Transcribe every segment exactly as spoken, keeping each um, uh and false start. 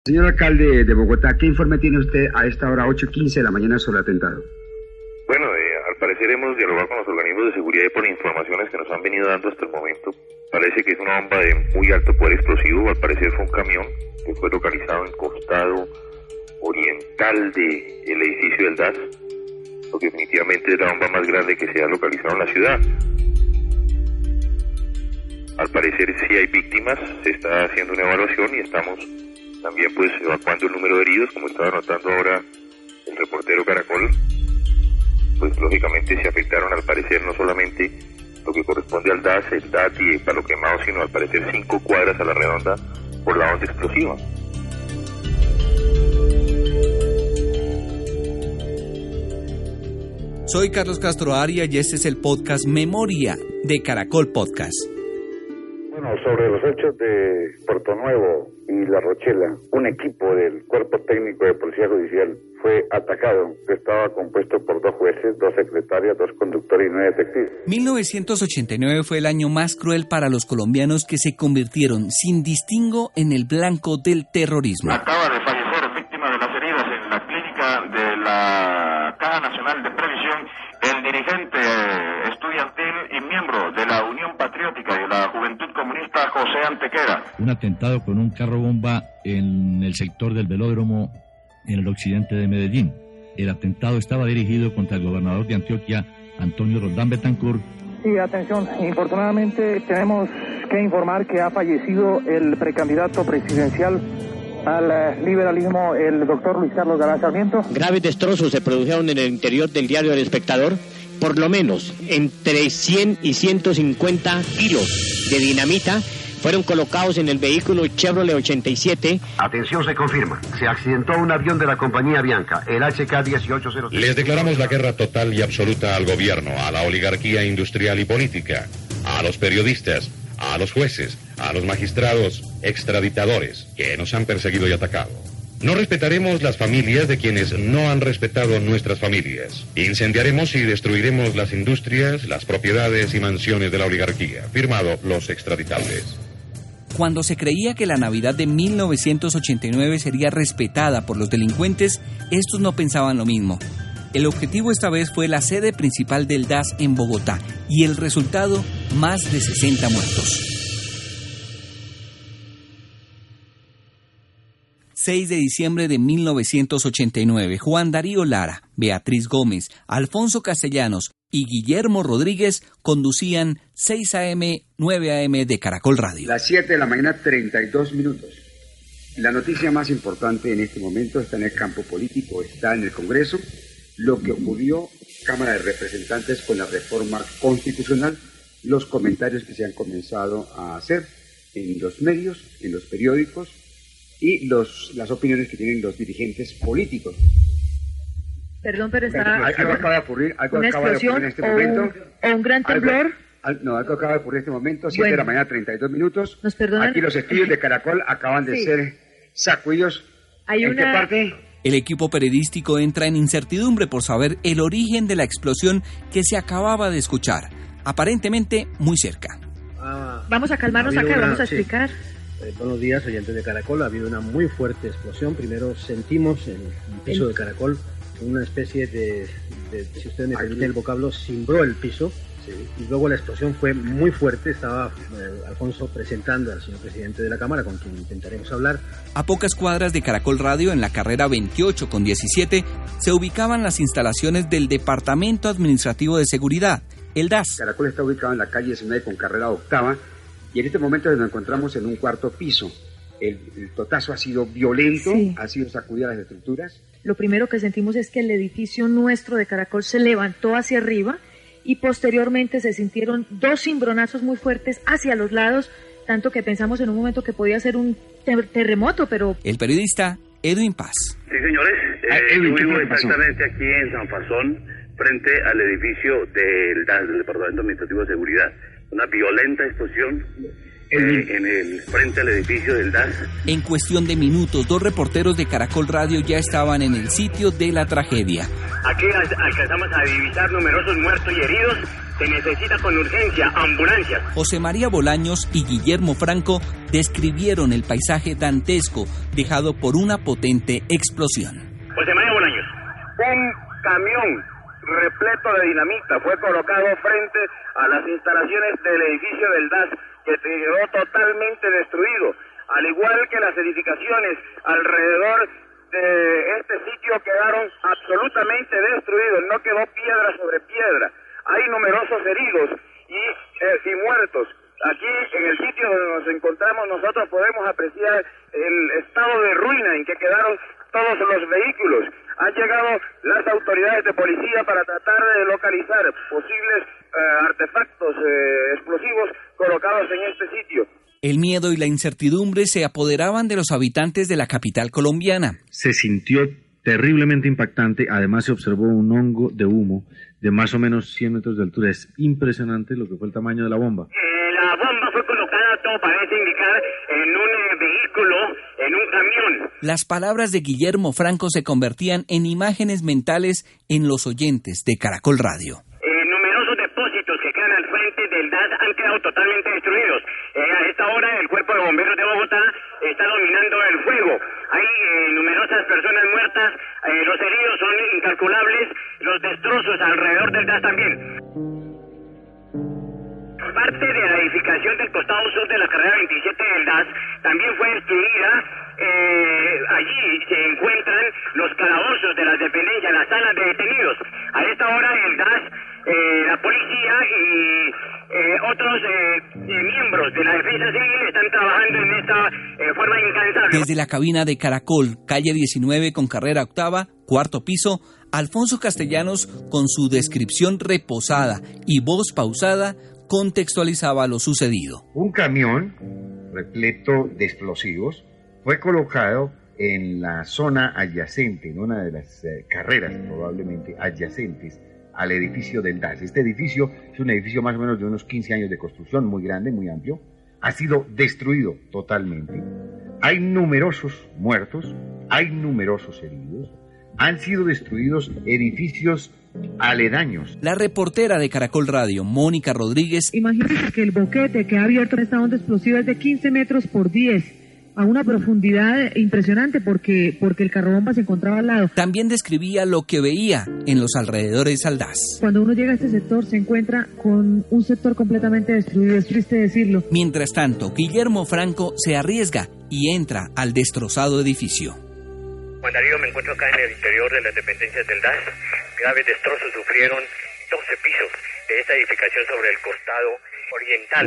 Señor alcalde de Bogotá, ¿qué informe tiene usted a esta hora ocho y quince de la mañana sobre el atentado? Bueno, eh, al parecer hemos dialogado con los organismos de seguridad y por informaciones que nos han venido dando hasta el momento, parece que es una bomba de muy alto poder explosivo. Al parecer fue un camión que fue localizado en costado oriental del edificio del D A S, lo que definitivamente es la bomba más grande que se ha localizado en la ciudad. Al parecer sí hay víctimas, se está haciendo una evaluación y estamos también pues evacuando el número de heridos, como estaba anotando ahora el reportero Caracol. Pues lógicamente se afectaron al parecer no solamente lo que corresponde al D A S, el D A T y el Palo Quemado, sino al parecer cinco cuadras a la redonda por la onda explosiva. Soy Carlos Castro Aria y este es el podcast Memoria de Caracol Podcast. Bueno, sobre los hechos de Puerto Nuevo y La Rochela, un equipo del Cuerpo Técnico de Policía Judicial fue atacado, que estaba compuesto por dos jueces, dos secretarias, dos conductores y nueve detectives. mil novecientos ochenta y nueve fue el año más cruel para los colombianos que se convirtieron sin distingo en el blanco del terrorismo. Acaba de fallecer víctima de las heridas en la clínica de la Caja Nacional de Previsión el dirigente estudiantil y miembro de la Unión Patriótica y de la Juventud Comunista José Antequera. Un atentado con un carro bomba en el sector del velódromo en el occidente de Medellín. El atentado estaba dirigido contra el gobernador de Antioquia, Antonio Roldán Betancourt. Sí, atención, infortunadamente tenemos que informar que ha fallecido el precandidato presidencial al liberalismo, el doctor Luis Carlos Galán Sarmiento. Graves destrozos se produjeron en el interior del diario El Espectador. Por lo menos entre cien y ciento cincuenta kilos de dinamita fueron colocados en el vehículo Chevrolet ochenta y siete. Atención, se confirma. Se accidentó un avión de la compañía Avianca, el H K dieciocho cero tres. Les declaramos la guerra total y absoluta al gobierno, a la oligarquía industrial y política, a los periodistas, a los jueces, a los magistrados extraditadores que nos han perseguido y atacado. No respetaremos las familias de quienes no han respetado nuestras familias. Incendiaremos y destruiremos las industrias, las propiedades y mansiones de la oligarquía. Firmado, los extraditables. Cuando se creía que la Navidad de mil novecientos ochenta y nueve sería respetada por los delincuentes, estos no pensaban lo mismo. El objetivo esta vez fue la sede principal del D A S en Bogotá y el resultado, más de sesenta muertos. seis de diciembre de mil novecientos ochenta y nueve, Juan Darío Lara, Beatriz Gómez, Alfonso Castellanos y Guillermo Rodríguez conducían seis a eme, nueve a eme de Caracol Radio. Las siete de la mañana, treinta y dos minutos. La noticia más importante en este momento está en el campo político, está en el Congreso. Lo que ocurrió, Cámara de Representantes con la reforma constitucional, los comentarios que se han comenzado a hacer en los medios, en los periódicos, y los, las opiniones que tienen los dirigentes políticos. Perdón, pero está... Algo, algo acaba de ocurrir, algo una acaba de ocurrir en este momento. O un, o un gran temblor. Algo, al, no, algo acaba de ocurrir en este momento, siete bueno, de la mañana, treinta y dos minutos. ¿Nos perdonan? Aquí los estudios de Caracol acaban de sí. ser sacudidos. Hay ¿En una... qué parte? El equipo periodístico entra en incertidumbre por saber el origen de la explosión que se acababa de escuchar, aparentemente muy cerca. Ah, vamos a calmarnos acá, una, vamos a explicar. Sí. Eh, buenos días, oyentes de Caracol. Ha habido una muy fuerte explosión. Primero sentimos en el piso de Caracol una especie de, de si usted me permite el vocablo, cimbró el piso. Sí. Y luego la explosión fue muy fuerte. Estaba eh, Alfonso presentando al señor presidente de la Cámara, con quien intentaremos hablar. A pocas cuadras de Caracol Radio, en la carrera veintiocho con diecisiete, se ubicaban las instalaciones del Departamento Administrativo de Seguridad, el D A S. Caracol está ubicado en la calle diecinueve con carrera octava, y en este momento nos encontramos en un cuarto piso. El, el totazo ha sido violento, sí. ha sido sacudida las estructuras. Lo primero que sentimos es que el edificio nuestro de Caracol se levantó hacia arriba y posteriormente se sintieron dos cimbronazos muy fuertes hacia los lados, tanto que pensamos en un momento que podía ser un ter- terremoto, pero... El periodista Edwin Paz. Sí, señores, eh, Edwin, yo vivo exactamente aquí en San Fasón, frente al edificio del D A S, del Departamento Administrativo de Seguridad. Una violenta explosión eh, en el frente al edificio del D A S. En cuestión de minutos, dos reporteros de Caracol Radio ya estaban en el sitio de la tragedia. Aquí alcanzamos a divisar numerosos muertos y heridos. Se necesita con urgencia ambulancias. José María Bolaños y Guillermo Franco describieron el paisaje dantesco dejado por una potente explosión. José María Bolaños. Un camión repleto de dinamita fue colocado frente a las instalaciones del edificio del D A S, que quedó totalmente destruido, al igual que las edificaciones alrededor de este sitio quedaron absolutamente destruidos, no quedó piedra sobre piedra. Hay numerosos heridos y, eh, y muertos. Aquí, en el sitio donde nos encontramos, nosotros podemos apreciar el estado de ruina en que quedaron todos los vehículos. Han llegado las autoridades de policía para tratar de localizar posibles eh, artefactos eh, explosivos colocados en este sitio. El miedo y la incertidumbre se apoderaban de los habitantes de la capital colombiana. Se sintió terriblemente impactante, además se observó un hongo de humo de más o menos cien metros de altura. Es impresionante lo que fue el tamaño de la bomba. Eh, la bomba fue colocada, todo parece indicar, en un eh, vehículo, en un camión. Las palabras de Guillermo Franco se convertían en imágenes mentales en los oyentes de Caracol Radio. Eh, numerosos depósitos que quedan al frente del D A S han quedado totalmente destruidos. Eh, a esta hora el Cuerpo de Bomberos de Bogotá está dominando el fuego. Hay eh, numerosas personas muertas, eh, los heridos son incalculables, los destrozos alrededor del D A S también. Parte de la edificación del costado sur de la carrera veintisiete del D A S también fue destruida. Eh, allí se encuentran los calabozos de las dependencias, las salas de detenidos. A esta hora el D A S, eh, la policía y eh, otros eh, eh, miembros de la defensa civil están trabajando en esta eh, forma incansable. Desde la cabina de Caracol, calle diecinueve con carrera octava, cuarto piso, Alfonso Castellanos, con su descripción reposada y voz pausada, contextualizaba lo sucedido. Un camión repleto de explosivos fue colocado en la zona adyacente, en una de las eh, carreras probablemente adyacentes al edificio del D A S. Este edificio es un edificio más o menos de unos quince años de construcción, muy grande, muy amplio. Ha sido destruido totalmente. Hay numerosos muertos, hay numerosos heridos. Han sido destruidos edificios aledaños. La reportera de Caracol Radio, Mónica Rodríguez. Imagínense que el boquete que ha abierto esta onda explosiva es de quince metros por diez, a una profundidad impresionante porque, porque el carrobomba se encontraba al lado. También describía lo que veía en los alrededores al D A S. Cuando uno llega a este sector se encuentra con un sector completamente destruido, es triste decirlo. Mientras tanto, Guillermo Franco se arriesga y entra al destrozado edificio. Juan Darío, me encuentro acá en el interior de las dependencias del D A S. Graves destrozos sufrieron doce pisos de esta edificación sobre el costado oriental.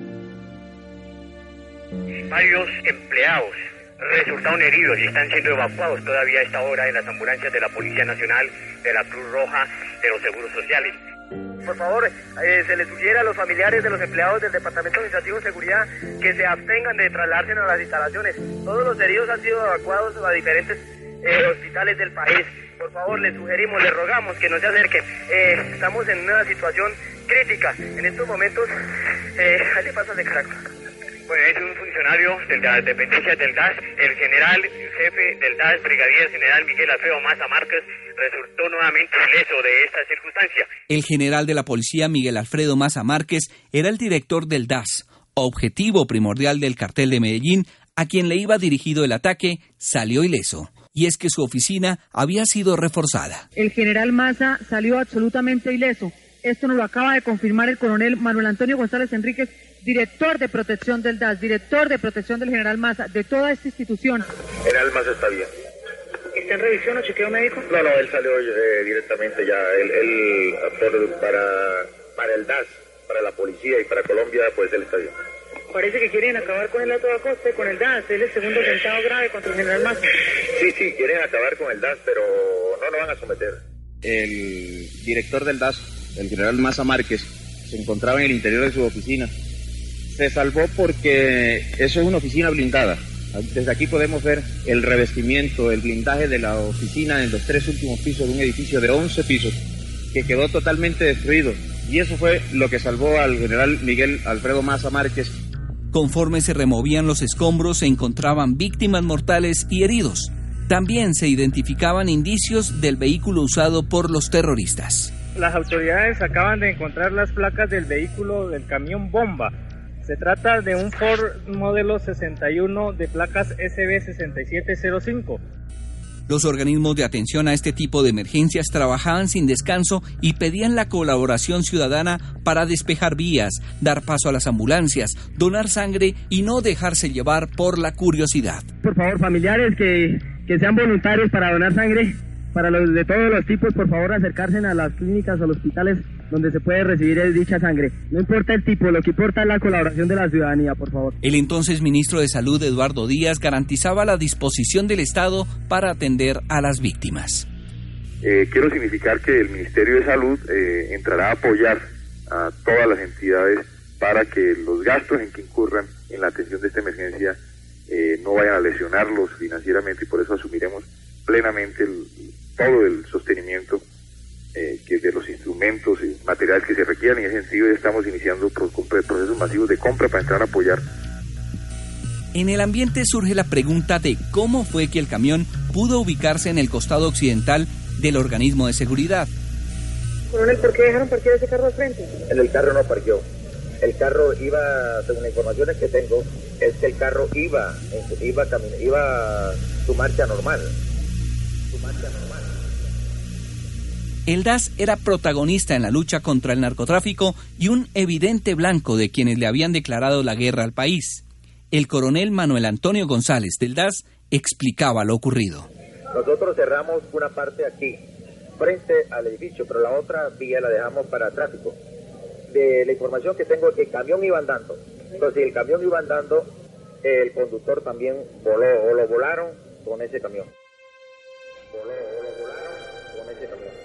Varios empleados resultaron heridos y están siendo evacuados todavía a esta hora en las ambulancias de la Policía Nacional, de la Cruz Roja, de los Seguros Sociales. Por favor, eh, se les sugiere a los familiares de los empleados del Departamento Administrativo de Seguridad que se abstengan de trasladarse a las instalaciones. Todos los heridos han sido evacuados a diferentes eh, hospitales del país. Por favor, les sugerimos, les rogamos que no se acerquen. Eh, estamos en una situación crítica. En estos momentos, eh, ¿qué le pasa de Caracol? Bueno, es un funcionario de las dependencias del D A S, el general jefe del D A S, brigadier general Miguel Alfredo Maza Márquez, resultó nuevamente ileso de esta circunstancia. El general de la policía Miguel Alfredo Maza Márquez era el director del D A S, objetivo primordial del cartel de Medellín, a quien le iba dirigido el ataque, salió ileso. Y es que su oficina había sido reforzada. El general Maza salió absolutamente ileso. Esto nos lo acaba de confirmar el coronel Manuel Antonio González Enríquez, director de protección del D A S, director de protección del general Maza, de toda esta institución. El general Maza está bien. ¿Está en revisión o chequeo médico? No, no, él salió eh, directamente ya. Él, él por, para, para el D A S, para la policía y para Colombia, pues él está bien. Parece que quieren acabar con él a toda costa, con el D A S. Él es el segundo atentado grave contra el general Maza. Sí, sí, quieren acabar con el D A S, pero no lo van a someter. El director del D A S, el general Maza Márquez, se encontraba en el interior de su oficina. Se salvó porque eso es una oficina blindada. Desde aquí podemos ver el revestimiento, el blindaje de la oficina en los tres últimos pisos de un edificio de once pisos que quedó totalmente destruido. Y eso fue lo que salvó al general Miguel Alfredo Maza Márquez. Conforme se removían los escombros, se encontraban víctimas mortales y heridos. También se identificaban indicios del vehículo usado por los terroristas. Las autoridades acaban de encontrar las placas del vehículo del camión bomba. Se trata de un Ford modelo sesenta y uno de placas S B sesenta y siete cero cinco. Los organismos de atención a este tipo de emergencias trabajaban sin descanso y pedían la colaboración ciudadana para despejar vías, dar paso a las ambulancias, donar sangre y no dejarse llevar por la curiosidad. Por favor, familiares que, que sean voluntarios para donar sangre, para los de todos los tipos, por favor acercarse a las clínicas o los hospitales donde se puede recibir dicha sangre. No importa el tipo, lo que importa es la colaboración de la ciudadanía, por favor. El entonces ministro de Salud, Eduardo Díaz, garantizaba la disposición del Estado para atender a las víctimas. Eh, quiero significar que el Ministerio de Salud eh, entrará a apoyar a todas las entidades para que los gastos en que incurran en la atención de esta emergencia eh, no vayan a lesionarlos financieramente, y por eso asumiremos plenamente el, todo el sostenimiento eh, que de los instrumentos y materiales que se requieran. En ese sentido ya estamos iniciando procesos masivos de compra para entrar a apoyar. En el ambiente surge la pregunta de cómo fue que el camión pudo ubicarse en el costado occidental del organismo de seguridad. Coronel, ¿por qué dejaron parquear ese carro al frente? En el carro no parqueó. El carro iba, según las informaciones que tengo, es que el carro iba, iba, iba, iba su marcha normal. Su marcha normal. El D A S era protagonista en la lucha contra el narcotráfico y un evidente blanco de quienes le habían declarado la guerra al país. El coronel Manuel Antonio González del D A S explicaba lo ocurrido. Nosotros cerramos una parte aquí, frente al edificio, pero la otra vía la dejamos para tráfico. De la información que tengo es que el camión iba andando. Entonces, si el camión iba andando, el conductor también voló, o lo volaron con ese camión. Voló, o lo volaron con ese camión.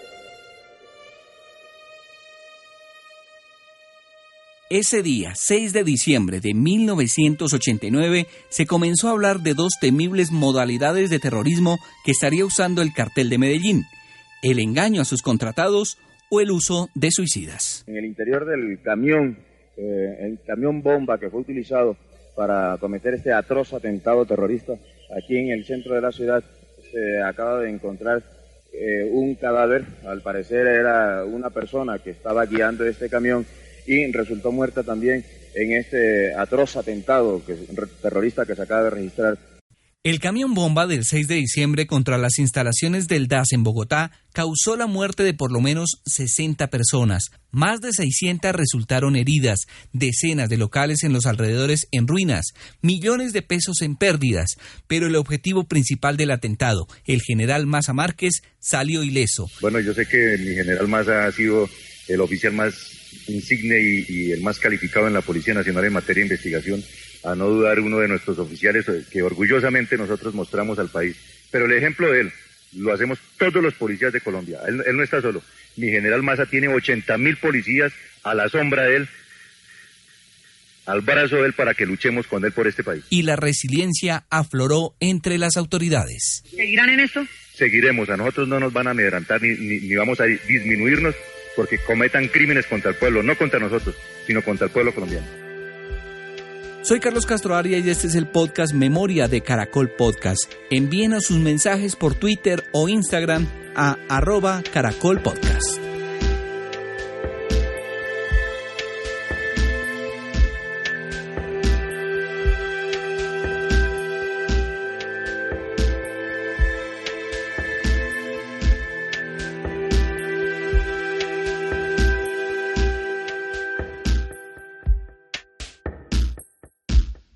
Ese día, seis de diciembre de mil novecientos ochenta y nueve, se comenzó a hablar de dos temibles modalidades de terrorismo que estaría usando el cartel de Medellín: el engaño a sus contratados o el uso de suicidas. En el interior del camión, eh, el camión bomba que fue utilizado para cometer este atroz atentado terrorista, aquí en el centro de la ciudad se acaba de encontrar eh, un cadáver. Al parecer era una persona que estaba guiando este camión y resultó muerta también en este atroz atentado que, terrorista que se acaba de registrar. El camión bomba del seis de diciembre contra las instalaciones del D A S en Bogotá causó la muerte de por lo menos sesenta personas. Más de seiscientas resultaron heridas, decenas de locales en los alrededores en ruinas, millones de pesos en pérdidas. Pero el objetivo principal del atentado, el general Maza Márquez, salió ileso. Bueno, yo sé que mi general Maza ha sido el oficial más insigne y, y el más calificado en la Policía Nacional en materia de investigación, a no dudar uno de nuestros oficiales que orgullosamente nosotros mostramos al país. Pero el ejemplo de él lo hacemos todos los policías de Colombia. Él, él no está solo. Mi general Maza tiene ochenta mil policías a la sombra de él, al brazo de él, para que luchemos con él por este país. Y la resiliencia afloró entre las autoridades. ¿Seguirán en esto? Seguiremos. A nosotros no nos van a amedrentar ni, ni, ni vamos a disminuirnos porque cometan crímenes contra el pueblo, no contra nosotros, sino contra el pueblo colombiano. Soy Carlos Castro Arias y este es el podcast Memoria de Caracol Podcast. Envíenos sus mensajes por Twitter o Instagram a arroba Caracol Podcast.